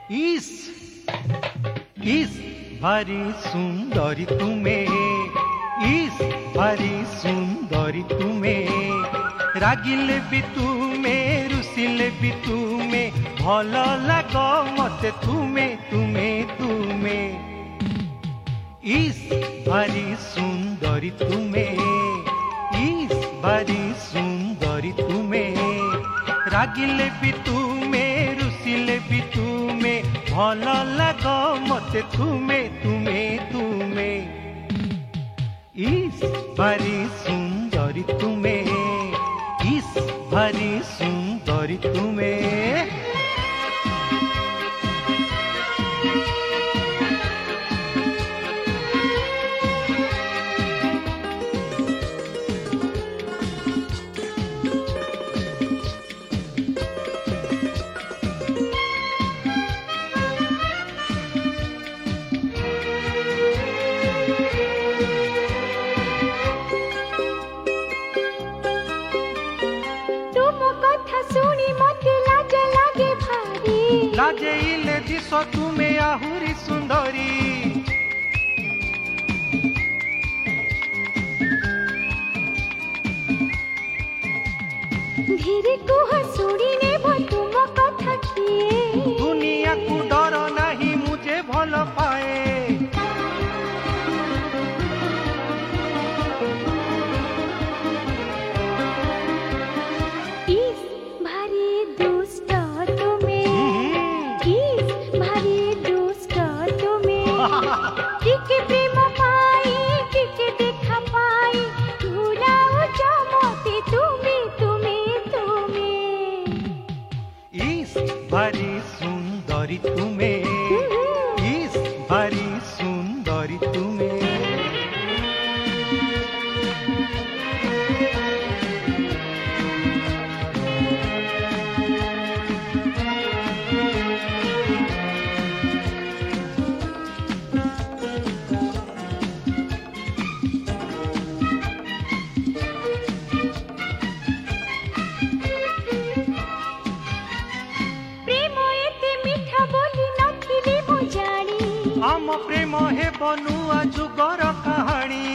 इस भारी सुंदरी तुमे, इस भारी सुंदरी तुमे, रागिले भी तुमे रुसिले भी तुमे, भल लाग मते तुमे तुमे तुमे। इस भारी सुंदरी तुमे, इस भारी सुंदरी तुमे, रागिले भी तुमे रुसिले भी तुमे, भल लाग मते तुमे तुमे तुमे। इस भारी सुंदरी तुमे, इस भारी सुंदरी तुमे। लाजेइले दिस तुमे आहुरी सुंदरी, धीरे कुह सुनिने तुम कथा किए, दुनिया को डर नहीं मुझे भल पाए। इस भारी दुष्ट तुमे, इस भारी दुष्ट तुमे, किके प्रेम पाई किके देखा पाई, भुलाओ जमते तुमे तुमे तुमे। इस भारी सुंदरी तुमे, इस भारी सुंदरी तुमे। आम प्रेम हे बनुआ जुगर कहानी,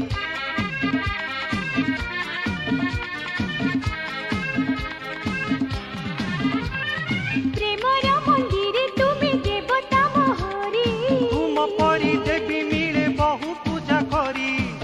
प्रेमर मंदिर तुमे देवता मोहरी, तुम परी देवी मिले बहु पूजा करी।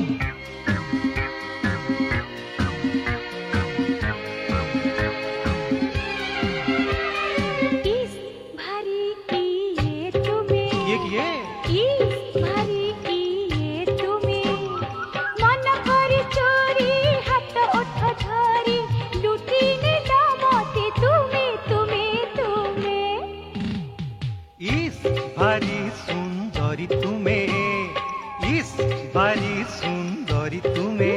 इस भारी किए तुमे, ये इस भारी किए तुमे, मन करी चोरी हाथ ओठ धरी, लुटी नेला मते तुमे तुमे तुमे। इस भारी सुंदरी तुमे, इस भारी सुंदरी तुमे।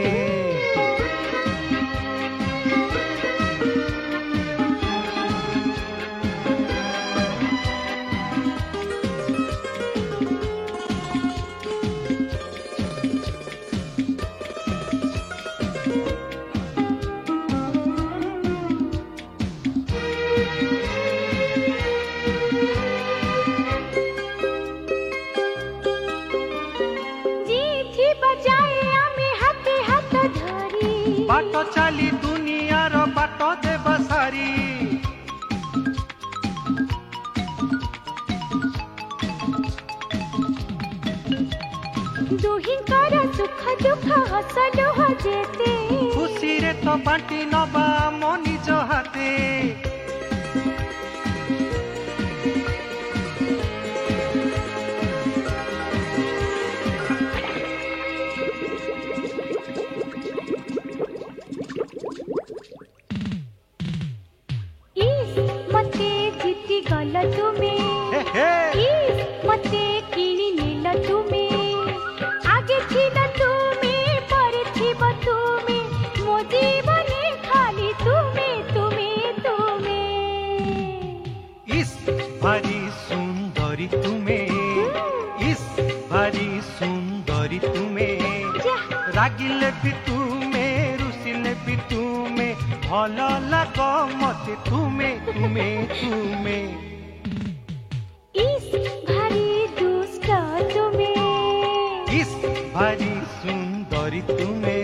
बाट चाली दुनियार बाट देव सारी, दुहिंकर सुख दुख हस लुह जेते, खुशी रे तो बांटी नबा मो निज हाथे। गल तुमे, इस मते किनी नेल तुमे, आगे छिला तुमे परे छिब तुमे, मो जीवने खाली तुमे तुमे तुमे। इस भारी सुंदरी तुमे, इस भारी सुंदरी तुमे, रागिले भी तुमे रुसिले भी तुमे, भल लाग मते तुमे तुमे तुमे। भारी सुंदरी तुमे